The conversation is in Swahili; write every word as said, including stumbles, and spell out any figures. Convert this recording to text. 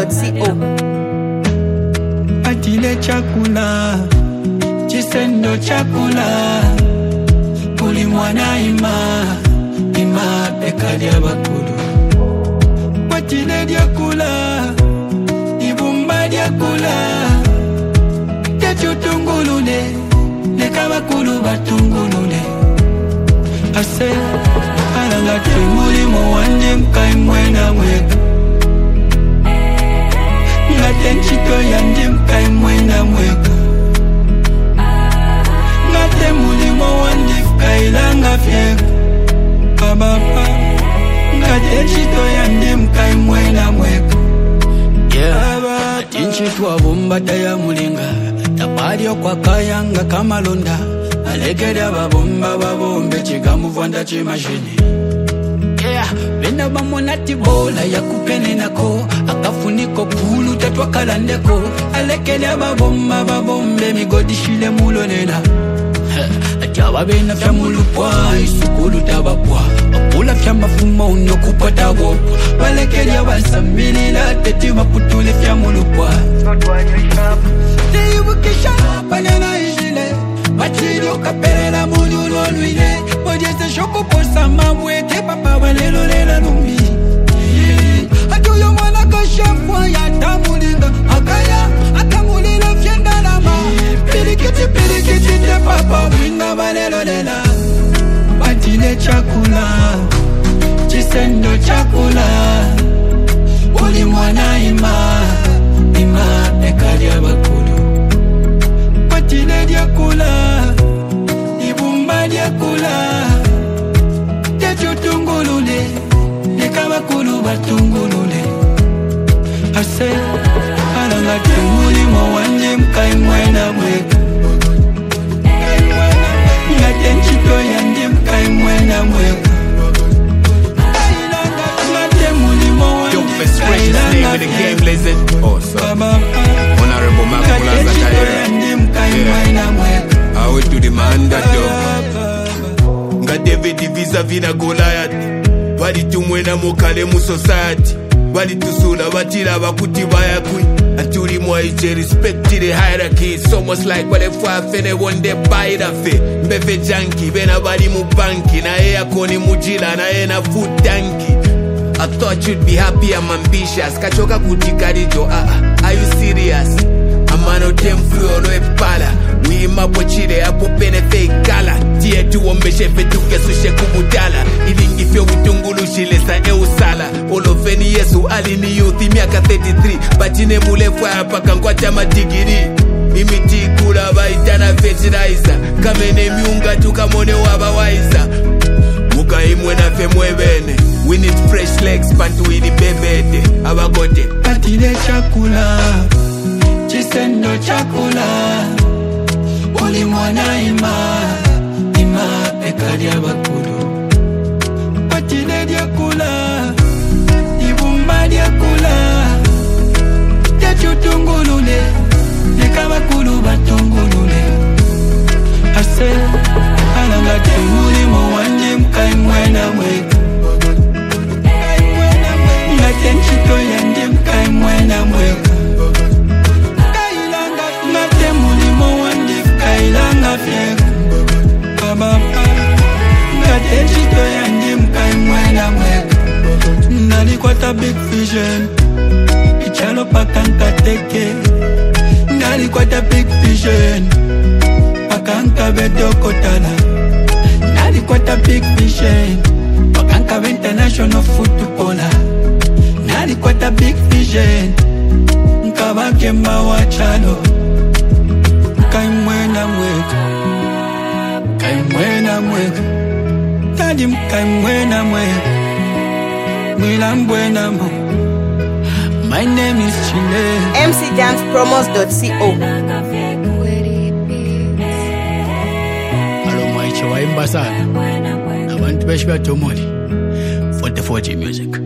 dot co. Atile chakula chisendo chakula Kuli mwana ima ima pekali abakulu Atile diakula ibumba diakula Techutungulule nekabakulu batungulule Ase alanga kimuli mwandi mkai mwena mweka Ngate nchito yandi mkai mwena mweka Ngate muli mwandi mkai langa fyeka Ababa Ngate nchito yandi mkai mwena mweka Yeah Ati nchito wabumba taya mulinga Tabari kwa kayanga kama londa Alegeda babomba babombe chigamu vwanda chimashini Yeah, benda bamona tibola ya kupene nako Akafuniko kulu tatwa kalandeko Alegeda babomba babombe migodishile mulonena Atyawa bena fya mulupwa isukulu tabapwa Akula fya mafumo unyokupa tagopwa Alegeda basambilila teti maputule fya mulupwa Teyubukisha panena ishile Machiri ukaperela munyu lolwile Mojese shoko posa mabweke Papa walelo lela lumbi Atuyo mwana kashafwa ya tamulinga Akaya atamulila fyenda lama Pirikiti pirikiti te papa winga walelo lela Batile chakula Chisendo chakula Uli mwana ima Ima pekali abakulu Batile diakula Ibumba diakula Techutungulule Nekabakulu batungulule Ase alanga tumuli mwandi mkai mwena mweka Ngate nchito yandi mkai mwena mweka Ngate muli mwandi mkai langa fyeka Baba Honorable Makula Zakaya. Yeah. I went to the man that dog. Nga David vis-a-vis na Goliath. Bali tumwena mokale mu society. Bali tusula batira bakuti bayakui. Aturi mwa ije respect to the hierarchy. It's almost like wale fwa fene one day buy da fe. Mbefe janki bena bali mu banki. Na ea koni mujila na ea na food tanki. I thought you'd be happy, I'm ambitious. Kachoka kutikarijo, ah ah, are you serious? Amano temfluo no epala. Wima pochile hapo pene fake kala. Tie tu ombeshefe tuke sushe kubutala. Ilingi fyo utungulu shile sa eusala. Olofeni yesu alini youthi miaka thirty-three. Bachine mulefwa hapa kangwacha matigiri. Imiti kula baitana fertilizer. Kamene miunga tukamone wabawaiza. Muka imwe na fe mwebene. We need fresh legs pantu ili bebede. Abagote Atile chakula Chisendo chakula Uli mwana ima Ima pekali abakulu Atile diakula Ibumba diakula Techutungulule Nekabakulu batungulule Ase alanga temuli mwandi mkai mwena mweka Ngate nchito yandi mkai mwena mweka Ngate muli mwandi mkai langa fyeka Baba Ngate nchito yandi mkai mwena mweka Nalikwata big vision Ichalo pakanka teke Nalikwata big vision Pakanka bedo kotala Nalikwata big vision Pakanka be international footballer Nalikwata big vision Nkabake mawa chalo Kai mwena mweka Kai mwena mweka Tadi mkai mwena mweka Mwila mwena mweka My name is Chile M C dance promos dot co. Alo mwaiche waimba sana Abantu beshi batomoli forty forty music